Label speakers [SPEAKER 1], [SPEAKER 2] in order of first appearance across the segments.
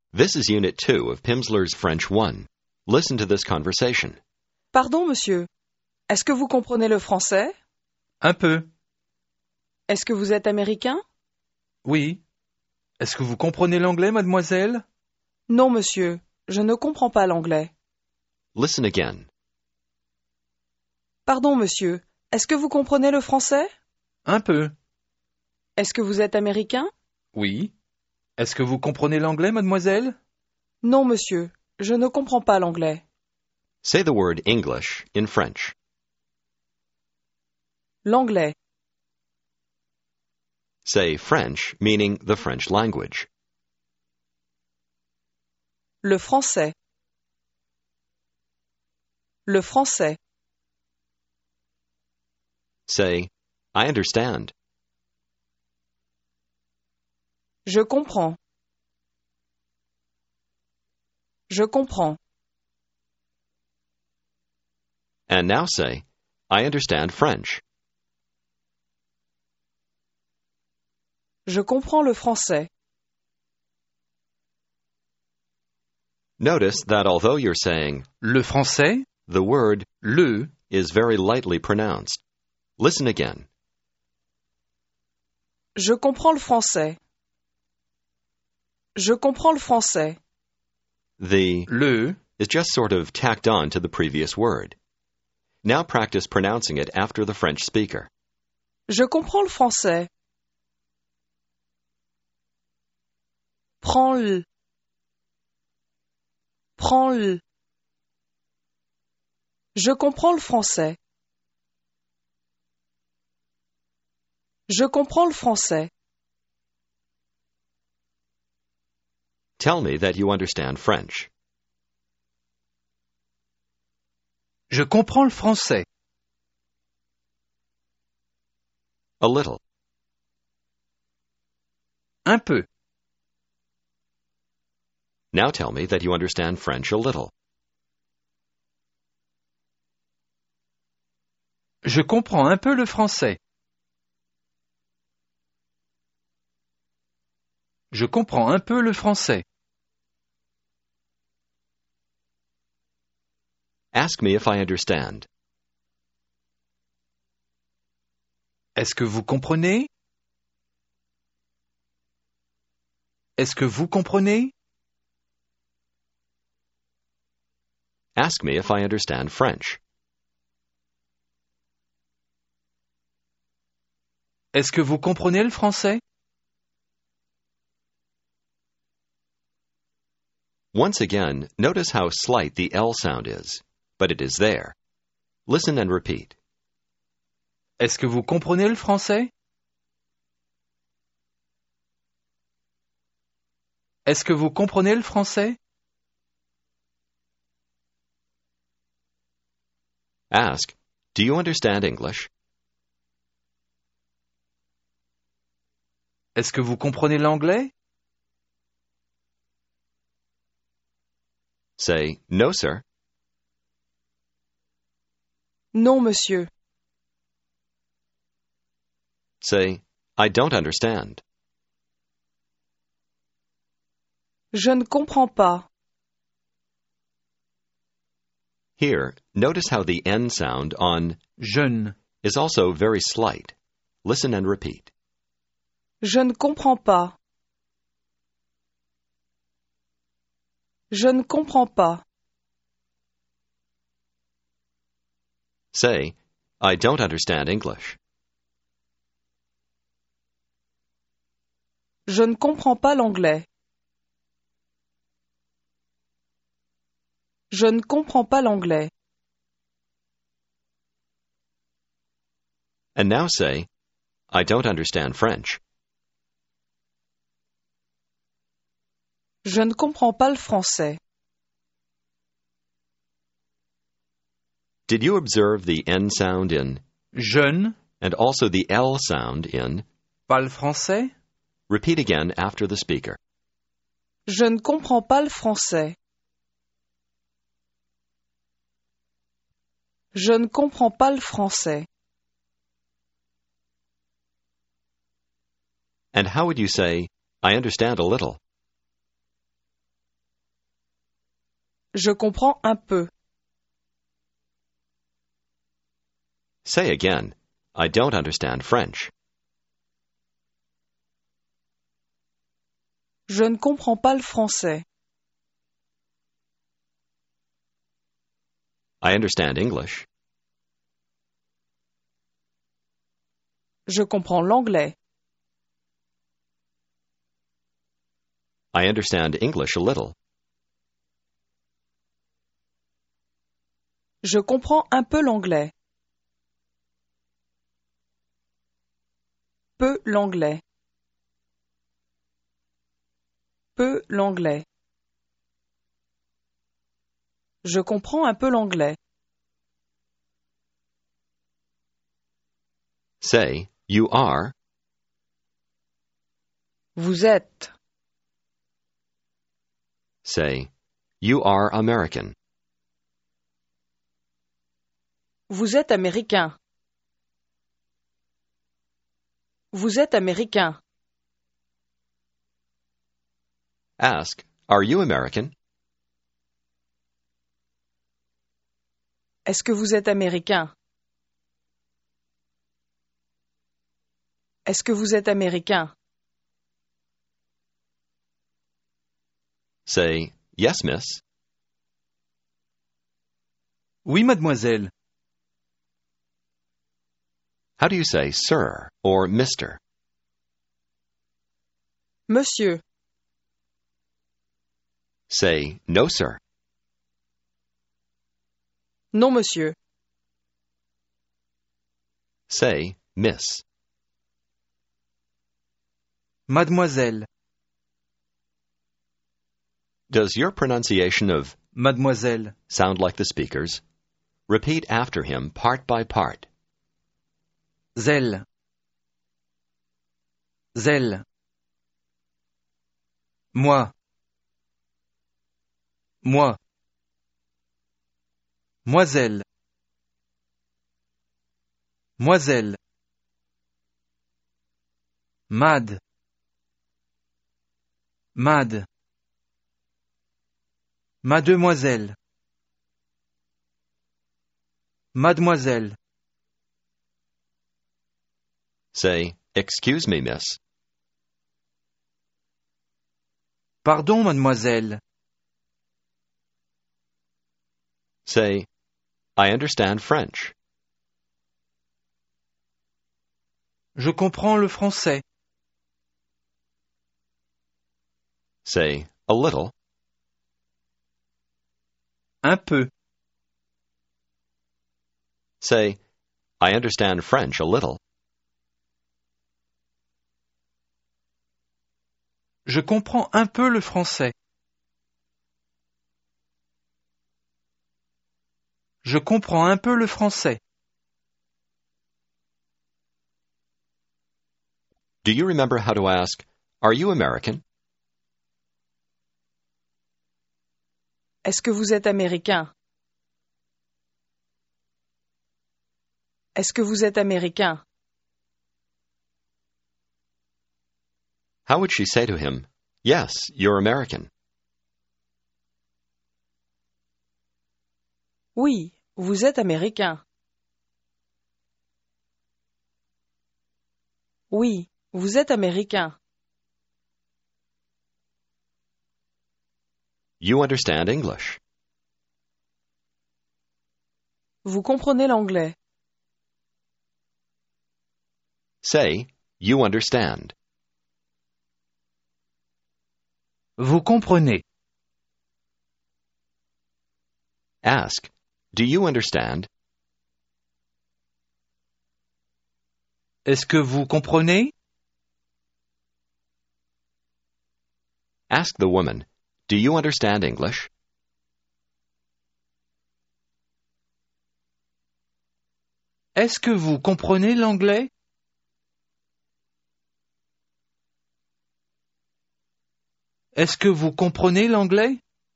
[SPEAKER 1] This is Unit 2 of Pimsleur's French 1. Listen to this conversation.
[SPEAKER 2] Pardon, monsieur. Est-ce que vous comprenez le français?
[SPEAKER 3] Un peu,
[SPEAKER 2] Est-ce que vous êtes américain?
[SPEAKER 3] oui. Est-ce que vous comprenez l'anglais, mademoiselle?
[SPEAKER 2] Non, monsieur. Je ne comprends pas l'anglais.
[SPEAKER 1] Listen again.
[SPEAKER 2] Pardon, monsieur. Est-ce que vous comprenez le français?
[SPEAKER 3] Un peu,
[SPEAKER 2] Est-ce que vous êtes américain?
[SPEAKER 3] oui. Est-ce que vous comprenez l'anglais, mademoiselle?
[SPEAKER 2] Non, monsieur. Je ne comprends pas l'anglais.
[SPEAKER 1] Say the word English in French.
[SPEAKER 2] L'anglais.
[SPEAKER 1] Say French, meaning the French language.
[SPEAKER 2] Le français. Le français.
[SPEAKER 1] Say, I understand.
[SPEAKER 2] Je comprends. Je comprends.
[SPEAKER 1] And now say, I understand French.
[SPEAKER 2] Je comprends le français.
[SPEAKER 1] Notice that although you're saying
[SPEAKER 3] Le français,
[SPEAKER 1] the word
[SPEAKER 3] le,
[SPEAKER 1] is very lightly pronounced. Listen again.
[SPEAKER 2] Je comprends le français. Je comprends le français.
[SPEAKER 1] The
[SPEAKER 3] le,
[SPEAKER 1] is just sort of tacked on to the previous word. Now practice pronouncing it after the French speaker.
[SPEAKER 2] Je comprends le français. Prends-le. Prends-le. Je comprends le français. Je comprends le français.
[SPEAKER 1] Tell me that you understand French.
[SPEAKER 3] je comprends le français.
[SPEAKER 1] A little.
[SPEAKER 3] Un peu,
[SPEAKER 1] Now tell me that you understand French a little.
[SPEAKER 3] je comprends un peu le français. Je comprends un peu le français.
[SPEAKER 1] Ask me if I understand.
[SPEAKER 3] Est-ce que vous comprenez? Est-ce que vous comprenez?
[SPEAKER 1] Ask me if I understand French.
[SPEAKER 3] Est-ce que vous comprenez le français?
[SPEAKER 1] Once again, notice how slight the L sound is, but it is there. Listen and repeat.
[SPEAKER 3] Est-ce que vous comprenez le français? Est-ce que vous comprenez le français?
[SPEAKER 1] Ask, do you understand English?
[SPEAKER 3] Est-ce que vous comprenez l'anglais?
[SPEAKER 1] Say, no, sir.
[SPEAKER 2] Non, monsieur.
[SPEAKER 1] Say, I don't understand.
[SPEAKER 2] Je ne comprends pas.
[SPEAKER 1] Here, notice how the N sound on
[SPEAKER 3] Jeune,
[SPEAKER 1] is also very slight. Listen and repeat.
[SPEAKER 2] Je ne comprends pas. Je ne comprends pas.
[SPEAKER 1] Say, I don't understand English.
[SPEAKER 2] Je ne comprends pas l'anglais. Je ne comprends pas l'anglais.
[SPEAKER 1] And now say, I don't understand French.
[SPEAKER 2] Je ne comprends pas le français.
[SPEAKER 1] Did you observe the N sound in
[SPEAKER 3] jeune,
[SPEAKER 1] and also the L sound in?
[SPEAKER 3] pas le français?
[SPEAKER 1] Repeat again after the speaker.
[SPEAKER 2] Je ne comprends pas le français. Je ne comprends pas le français.
[SPEAKER 1] And how would you say, I understand a little?
[SPEAKER 2] Je comprends un peu.
[SPEAKER 1] Say again, I don't understand French.
[SPEAKER 2] Je ne comprends pas le français.
[SPEAKER 1] I understand English.
[SPEAKER 2] Je comprends l'anglais.
[SPEAKER 1] I understand English a little.
[SPEAKER 2] Je comprends un peu l'anglais. Peu l'anglais. Peu l'anglais. Je comprends un peu l'anglais.
[SPEAKER 1] Say, you are.
[SPEAKER 2] Vous êtes.
[SPEAKER 1] Say, you are American.
[SPEAKER 2] Vous êtes américain. Vous êtes américain.
[SPEAKER 1] Ask, are you American?
[SPEAKER 2] Est-ce que vous êtes américain? Est-ce que vous êtes américain?
[SPEAKER 1] Say, yes, miss.
[SPEAKER 3] Oui, mademoiselle.
[SPEAKER 1] How do you say sir or mister?
[SPEAKER 2] Monsieur.
[SPEAKER 1] Say, no, sir.
[SPEAKER 2] Non, monsieur.
[SPEAKER 1] Say, miss.
[SPEAKER 3] Mademoiselle.
[SPEAKER 1] Does your pronunciation of
[SPEAKER 3] Mademoiselle.
[SPEAKER 1] sound like the speaker's? Repeat after him part by part.
[SPEAKER 3] Zèle. Zèle. Moi. Moi. Moiselle. Moiselle. Mad. Mad. Mademoiselle. Mademoiselle.
[SPEAKER 1] Say, excuse me, miss.
[SPEAKER 3] Pardon, mademoiselle.
[SPEAKER 1] Say, I understand French.
[SPEAKER 3] Je comprends le français.
[SPEAKER 1] Say, a little.
[SPEAKER 3] Un peu.
[SPEAKER 1] Say, I understand French a little.
[SPEAKER 3] Je comprends un peu le français. Je comprends un peu le français.
[SPEAKER 1] Do you remember how to ask, are you American?
[SPEAKER 2] Est-ce que vous êtes américain? Est-ce que vous êtes américain?
[SPEAKER 1] How would she say to him, yes, you're American?
[SPEAKER 2] Oui, vous êtes américain. Oui, vous êtes américain.
[SPEAKER 1] You understand English.
[SPEAKER 2] Vous comprenez l'anglais.
[SPEAKER 1] Say, you understand.
[SPEAKER 3] Vous comprenez.
[SPEAKER 1] Ask, do you understand?
[SPEAKER 3] Est-ce que vous comprenez?
[SPEAKER 1] Ask the woman, do you understand English?
[SPEAKER 3] Est-ce que vous comprenez l'anglais? Est-ce que vous comprenez l'anglais?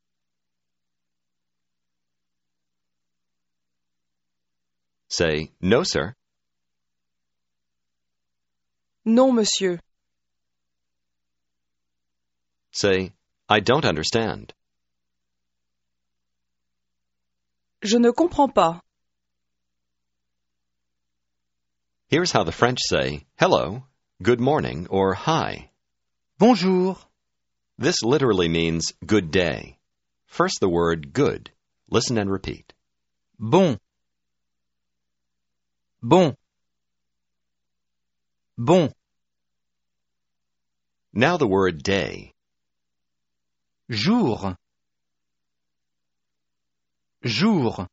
[SPEAKER 1] Say, no, sir.
[SPEAKER 2] Non, monsieur.
[SPEAKER 1] Say, I don't understand.
[SPEAKER 2] Je ne comprends pas.
[SPEAKER 1] Here's how the French say hello, good morning, or hi.
[SPEAKER 3] Bonjour.
[SPEAKER 1] This literally means good day. First the word good. Listen and repeat.
[SPEAKER 3] Bon. Bon. Bon.
[SPEAKER 1] Now the word day.
[SPEAKER 3] Jour. Jour.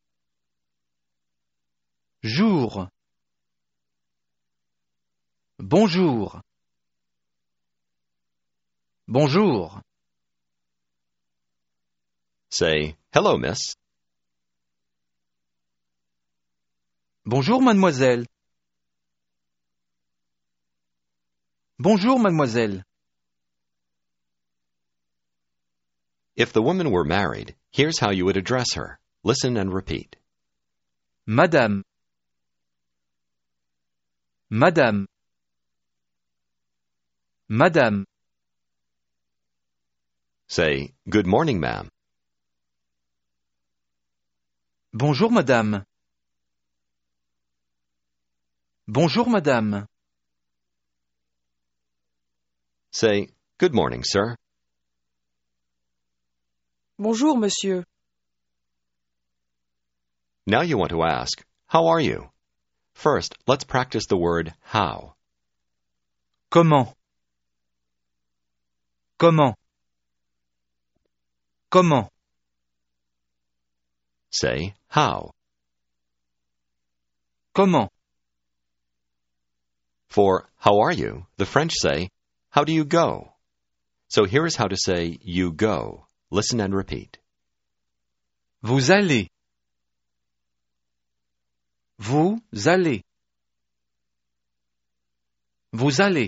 [SPEAKER 3] Jour. Bonjour. Bonjour.
[SPEAKER 1] Say, hello, miss.
[SPEAKER 3] Bonjour, mademoiselle. Bonjour, mademoiselle.
[SPEAKER 1] If the woman were married, here's how you would address her. Listen and repeat.
[SPEAKER 3] Madame. Madame. Madame.
[SPEAKER 1] Say, good morning, ma'am.
[SPEAKER 3] Bonjour, madame. Bonjour, madame.
[SPEAKER 1] Say, good morning, sir.
[SPEAKER 2] Bonjour, monsieur.
[SPEAKER 1] Now you want to ask, how are you? First, let's practice the word how.
[SPEAKER 3] Comment? Comment? Comment?
[SPEAKER 1] Say, how.
[SPEAKER 3] Comment?
[SPEAKER 1] For how are you, the French say, how do you go? So here is how to say you go. Listen and repeat.
[SPEAKER 3] Vous allez. Vous allez. Vous allez.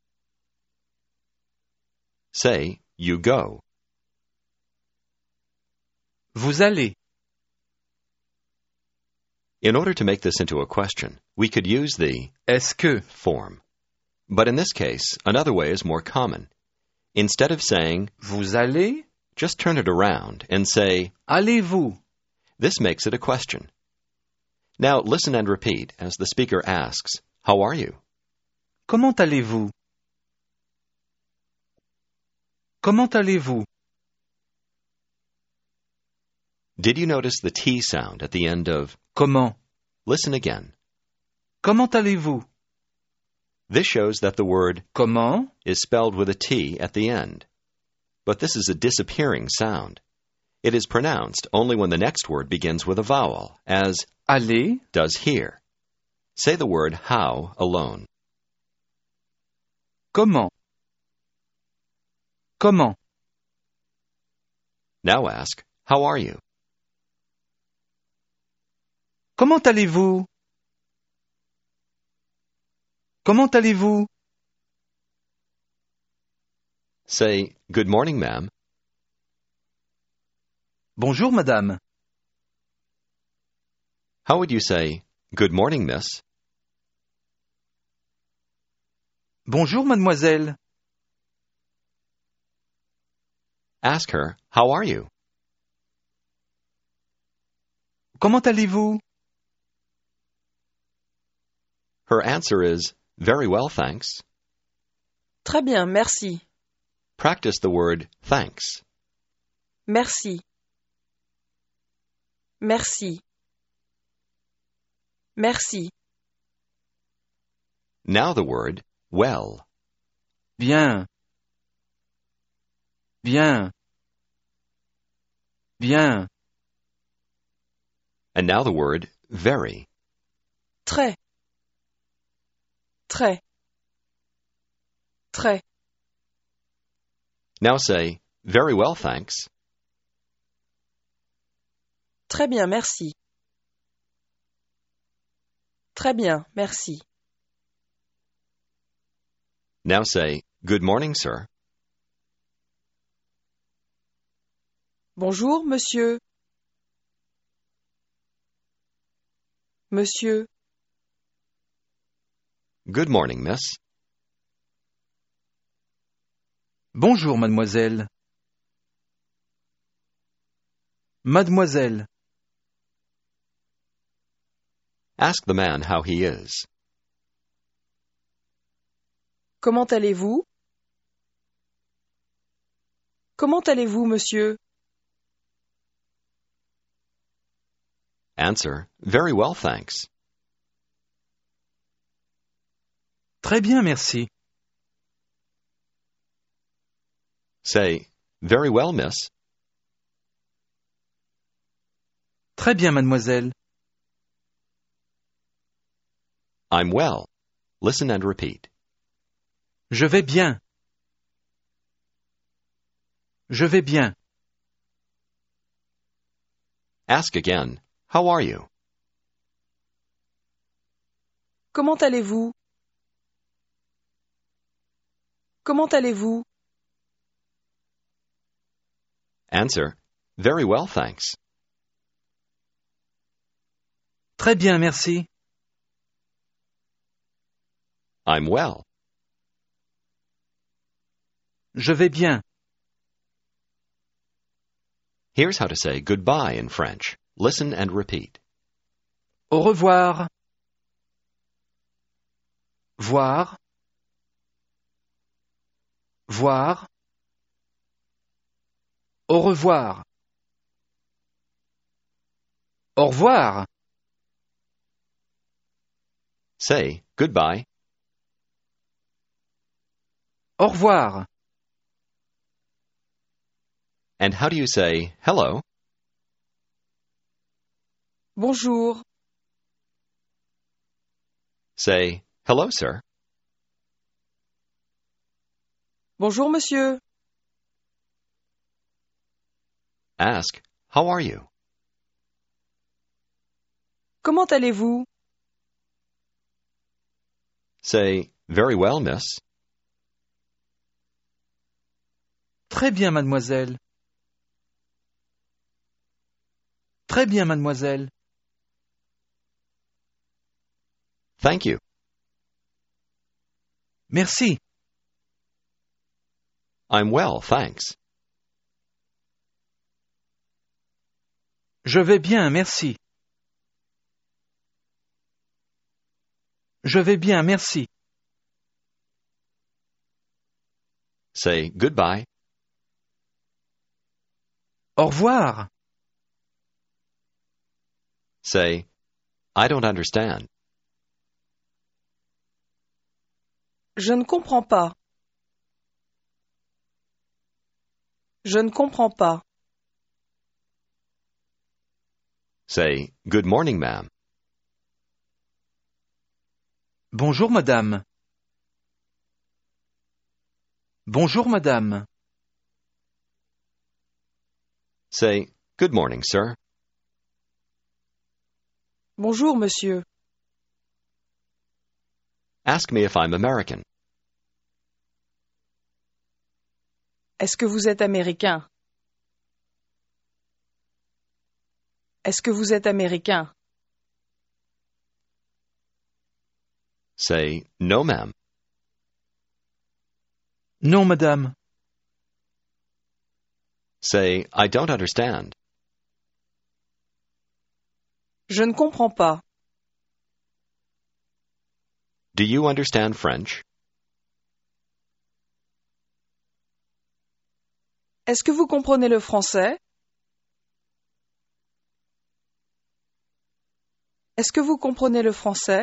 [SPEAKER 1] Say, you go.
[SPEAKER 3] Vous allez.
[SPEAKER 1] In order to make this into a question, we could use the
[SPEAKER 3] Est-ce que?
[SPEAKER 1] form. But in this case, another way is more common. Instead of saying,
[SPEAKER 3] Vous allez?
[SPEAKER 1] just turn it around and say,
[SPEAKER 3] Allez-vous?
[SPEAKER 1] this makes it a question. Now listen and repeat as the speaker asks, how are you?
[SPEAKER 3] Comment allez-vous? Comment allez-vous?
[SPEAKER 1] Did you notice the T sound at the end of
[SPEAKER 3] Comment?
[SPEAKER 1] listen again?
[SPEAKER 3] Comment allez-vous?
[SPEAKER 1] This shows that the word
[SPEAKER 3] Comment?
[SPEAKER 1] is spelled with a T at the end. But this is a disappearing sound. It is pronounced only when the next word begins with a vowel, as
[SPEAKER 3] Aller?
[SPEAKER 1] does here. Say the word how alone.
[SPEAKER 3] Comment? Comment?
[SPEAKER 1] Now ask, how are you?
[SPEAKER 3] Comment allez-vous? Comment allez-vous?
[SPEAKER 1] Say, good morning, ma'am.
[SPEAKER 3] Bonjour, madame.
[SPEAKER 1] How would you say, good morning, miss?
[SPEAKER 3] Bonjour, mademoiselle.
[SPEAKER 1] Ask her, how are you?
[SPEAKER 3] Comment allez-vous?
[SPEAKER 1] Her answer is, very well, thanks.
[SPEAKER 2] Très bien, merci.
[SPEAKER 1] Practice the word thanks.
[SPEAKER 2] Merci. Merci. Merci.
[SPEAKER 1] Now the word well.
[SPEAKER 3] Bien. Bien. Bien.
[SPEAKER 1] And now the word very.
[SPEAKER 2] Très. Très. Très.
[SPEAKER 1] Now say, very well, thanks.
[SPEAKER 2] Très bien, merci. Très bien, merci.
[SPEAKER 1] Now say, good morning, sir.
[SPEAKER 2] Bonjour, monsieur. Monsieur.
[SPEAKER 1] Good morning, miss.
[SPEAKER 3] Bonjour, mademoiselle. Mademoiselle.
[SPEAKER 1] Ask the man how he is.
[SPEAKER 2] Comment allez-vous? Comment allez-vous, monsieur?
[SPEAKER 1] Answer, very well, thanks.
[SPEAKER 3] Très bien, merci.
[SPEAKER 1] Say, very well, miss.
[SPEAKER 3] Très bien, mademoiselle.
[SPEAKER 1] I'm well. Listen and repeat.
[SPEAKER 3] Je vais bien. Je vais bien.
[SPEAKER 1] Ask again, how are you?
[SPEAKER 2] Comment allez-vous? Comment allez-vous?
[SPEAKER 1] Answer, very well, thanks.
[SPEAKER 3] Très bien, merci.
[SPEAKER 1] I'm well.
[SPEAKER 3] Je vais bien.
[SPEAKER 1] Here's how to say goodbye in French. Listen and repeat.
[SPEAKER 3] Au revoir. Voir. Voir. Au revoir. Au revoir.
[SPEAKER 1] Say goodbye.
[SPEAKER 3] Au revoir.
[SPEAKER 1] And how do you say hello?
[SPEAKER 2] Bonjour.
[SPEAKER 1] Say hello, sir.
[SPEAKER 2] Bonjour, monsieur.
[SPEAKER 1] Ask, how are you?
[SPEAKER 2] Comment allez-vous?
[SPEAKER 1] Say, very well, miss.
[SPEAKER 3] Très bien, mademoiselle. Très bien, mademoiselle.
[SPEAKER 1] Thank you.
[SPEAKER 3] Merci.
[SPEAKER 1] I'm well, thanks.
[SPEAKER 3] Je vais bien, merci. Je vais bien, merci.
[SPEAKER 1] Say goodbye.
[SPEAKER 3] Au revoir.
[SPEAKER 1] Say, I don't understand.
[SPEAKER 2] Je ne comprends pas. Je ne comprends pas.
[SPEAKER 1] Say, good morning, ma'am.
[SPEAKER 3] Bonjour, madame. Bonjour, madame.
[SPEAKER 1] Say, good morning, sir.
[SPEAKER 2] Bonjour, monsieur.
[SPEAKER 1] Ask me if I'm American.
[SPEAKER 2] Est-ce que vous êtes américain? Est-ce que vous êtes américain?
[SPEAKER 1] Say, no, ma'am.
[SPEAKER 3] Non, madame.
[SPEAKER 1] Say, I don't understand.
[SPEAKER 2] Je ne comprends pas.
[SPEAKER 1] Do you understand French?
[SPEAKER 2] Est-ce que vous comprenez le français? Est-ce que vous comprenez le français?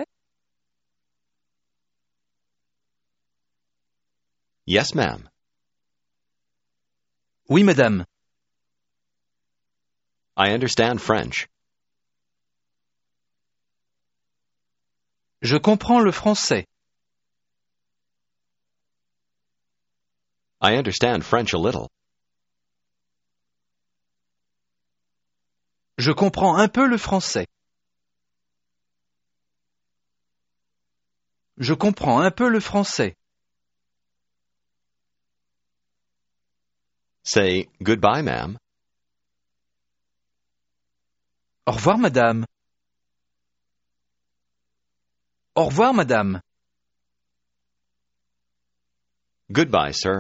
[SPEAKER 1] Yes, ma'am.
[SPEAKER 3] Oui, madame.
[SPEAKER 1] I understand French.
[SPEAKER 3] Je comprends le français.
[SPEAKER 1] I understand French a little.
[SPEAKER 3] Je comprends un peu le français. Je comprends un peu le français.
[SPEAKER 1] Say, goodbye, ma'am.
[SPEAKER 3] Au revoir, madame. Au revoir, madame.
[SPEAKER 1] Goodbye, sir.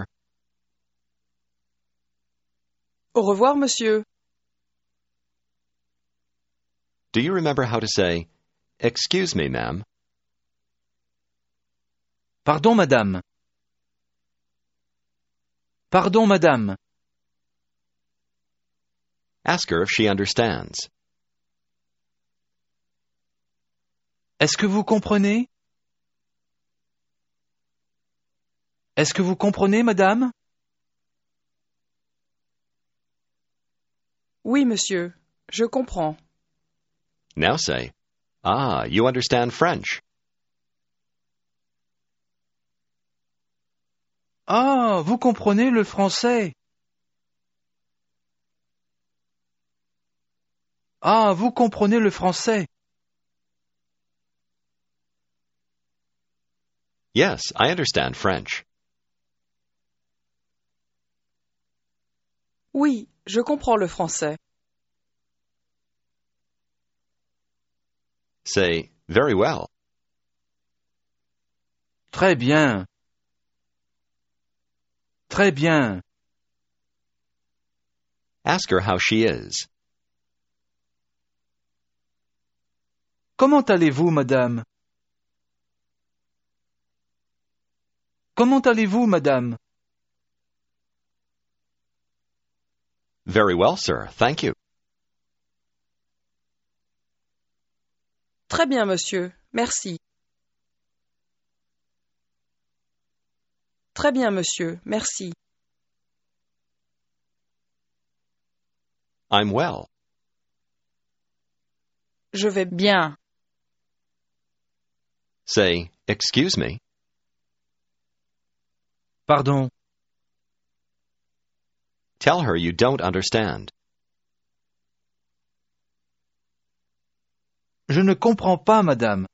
[SPEAKER 2] Au revoir, monsieur.
[SPEAKER 1] Do you remember how to say, excuse me, ma'am.
[SPEAKER 3] Pardon, madame. Pardon, madame.
[SPEAKER 1] Ask her if she understands.
[SPEAKER 3] Est-ce que vous comprenez? Est-ce que vous comprenez, madame?
[SPEAKER 2] Oui, monsieur. Je comprends.
[SPEAKER 1] Now say, ah, you understand French.
[SPEAKER 3] Ah, vous comprenez le français. Ah, vous comprenez le français.
[SPEAKER 1] Yes, I understand French.
[SPEAKER 2] Oui, je comprends le français.
[SPEAKER 1] Say, very well.
[SPEAKER 3] Très bien. Très bien.
[SPEAKER 1] Ask her how she is.
[SPEAKER 3] Comment allez-vous, madame? Comment allez-vous, madame?
[SPEAKER 1] Very well, sir. Thank you.
[SPEAKER 2] Très bien, monsieur. Merci. Très bien, monsieur. Merci.
[SPEAKER 1] I'm well.
[SPEAKER 2] Je vais bien.
[SPEAKER 1] Say, excuse me.
[SPEAKER 3] Pardon.
[SPEAKER 1] Tell her you don't understand.
[SPEAKER 3] Je ne comprends pas, madame.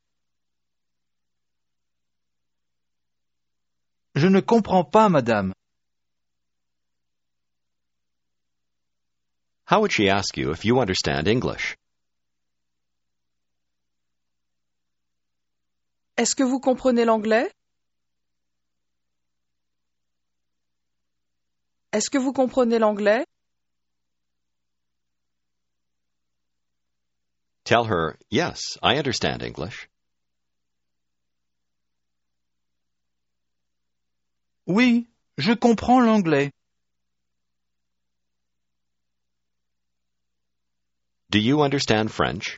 [SPEAKER 3] Je ne comprends pas, madame.
[SPEAKER 1] How would she ask you if you understand English?
[SPEAKER 2] Est-ce que vous comprenez l'anglais? Est-ce que vous comprenez l'anglais?
[SPEAKER 1] Tell her, yes, I understand English.
[SPEAKER 3] Oui, je comprends l'anglais.
[SPEAKER 1] Do you understand French?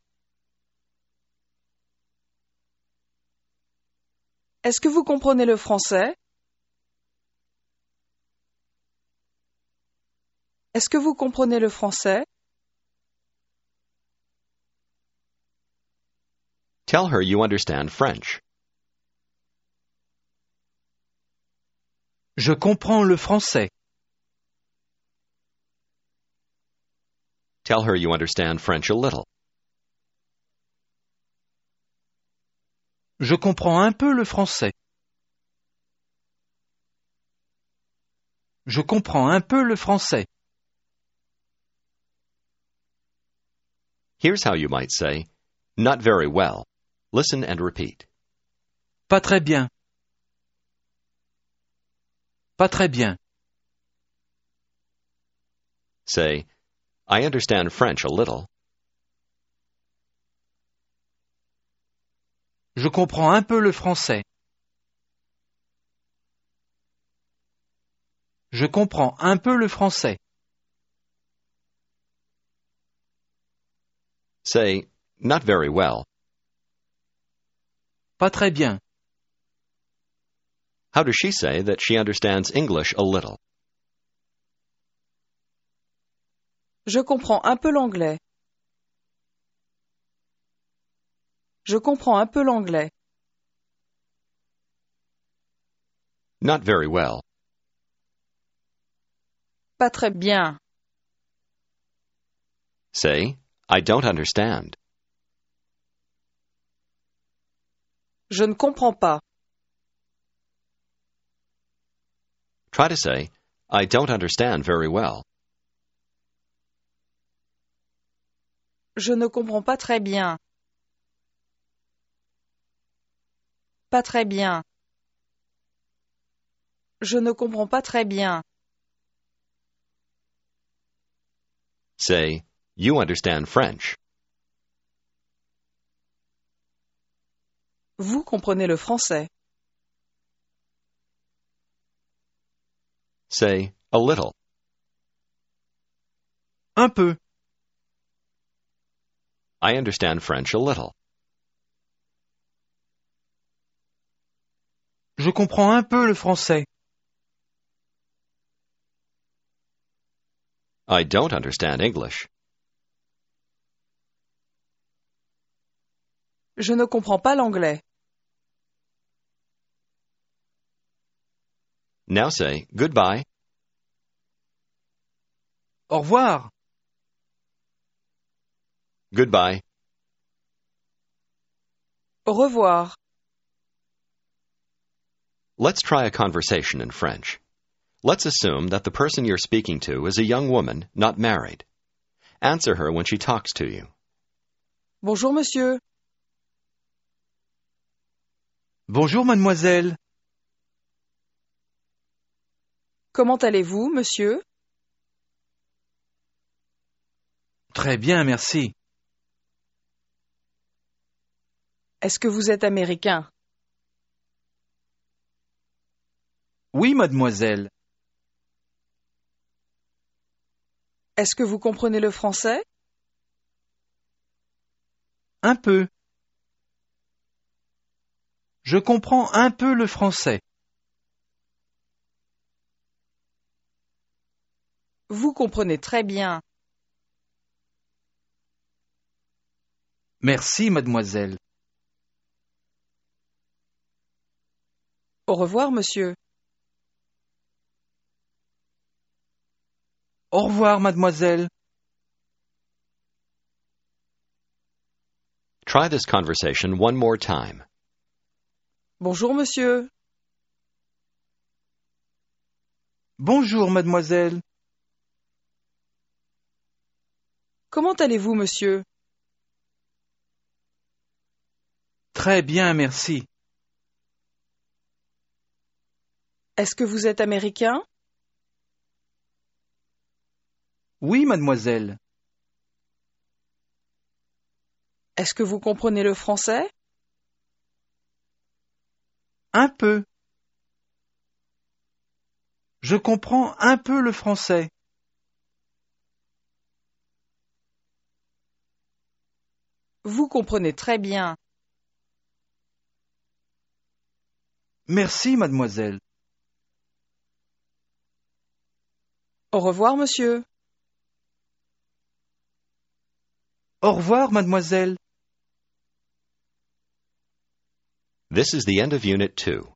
[SPEAKER 2] Est-ce que vous comprenez le français? Est-ce que vous comprenez le français?
[SPEAKER 1] Tell her you understand French.
[SPEAKER 3] Je comprends le français.
[SPEAKER 1] Tell her you understand French a little.
[SPEAKER 3] Je comprends un peu le français. Je comprends un peu le français.
[SPEAKER 1] Here's how you might say, not very well. Listen and repeat.
[SPEAKER 3] Pas très bien. Pas très bien.
[SPEAKER 1] Say, I understand French a little.
[SPEAKER 3] Je comprends un peu le français. Je comprends un peu le français.
[SPEAKER 1] Say, not very well.
[SPEAKER 3] Pas très bien.
[SPEAKER 1] How does she say that she understands English a little?
[SPEAKER 2] Je comprends un peu l'anglais. Je comprends un peu l'anglais.
[SPEAKER 1] Not very well.
[SPEAKER 2] Pas très bien.
[SPEAKER 1] Say, I don't understand.
[SPEAKER 2] Je ne comprends pas.
[SPEAKER 1] Try to say, I don't understand very well.
[SPEAKER 2] Je ne comprends pas très bien. Pas très bien. Je ne comprends pas très bien.
[SPEAKER 1] Say, you understand French.
[SPEAKER 2] Vous comprenez le français.
[SPEAKER 1] Say, a little.
[SPEAKER 3] Un peu.
[SPEAKER 1] I understand French a little.
[SPEAKER 3] Je comprends un peu le français.
[SPEAKER 1] I don't understand English.
[SPEAKER 2] Je ne comprends pas l'anglais.
[SPEAKER 1] Now say, goodbye.
[SPEAKER 3] Au revoir.
[SPEAKER 1] Goodbye.
[SPEAKER 2] Au revoir.
[SPEAKER 1] Let's try a conversation in French. Let's assume that the person you're speaking to is a young woman, not married. Answer her when she talks to you.
[SPEAKER 2] Bonjour, monsieur.
[SPEAKER 3] Bonjour, mademoiselle.
[SPEAKER 2] Comment allez-vous, monsieur?
[SPEAKER 3] Très bien, merci.
[SPEAKER 2] Est-ce que vous êtes américain?
[SPEAKER 3] Oui, mademoiselle.
[SPEAKER 2] Est-ce que vous comprenez le français?
[SPEAKER 3] Un peu. Je comprends un peu le français.
[SPEAKER 2] Vous comprenez très bien.
[SPEAKER 3] Merci, mademoiselle.
[SPEAKER 2] Au revoir, monsieur.
[SPEAKER 3] Au revoir, mademoiselle.
[SPEAKER 1] Try this conversation one more time.
[SPEAKER 2] Bonjour, monsieur.
[SPEAKER 3] Bonjour, mademoiselle.
[SPEAKER 2] Comment allez-vous, monsieur?
[SPEAKER 3] Très bien, merci.
[SPEAKER 2] Est-ce que vous êtes américain?
[SPEAKER 3] Oui, mademoiselle.
[SPEAKER 2] Est-ce que vous comprenez le français?
[SPEAKER 3] Un peu. Je comprends un peu le français.
[SPEAKER 2] Vous comprenez très bien.
[SPEAKER 3] Merci, mademoiselle.
[SPEAKER 2] Au revoir, monsieur.
[SPEAKER 3] Au revoir, mademoiselle.
[SPEAKER 1] This is the end of Unit 2.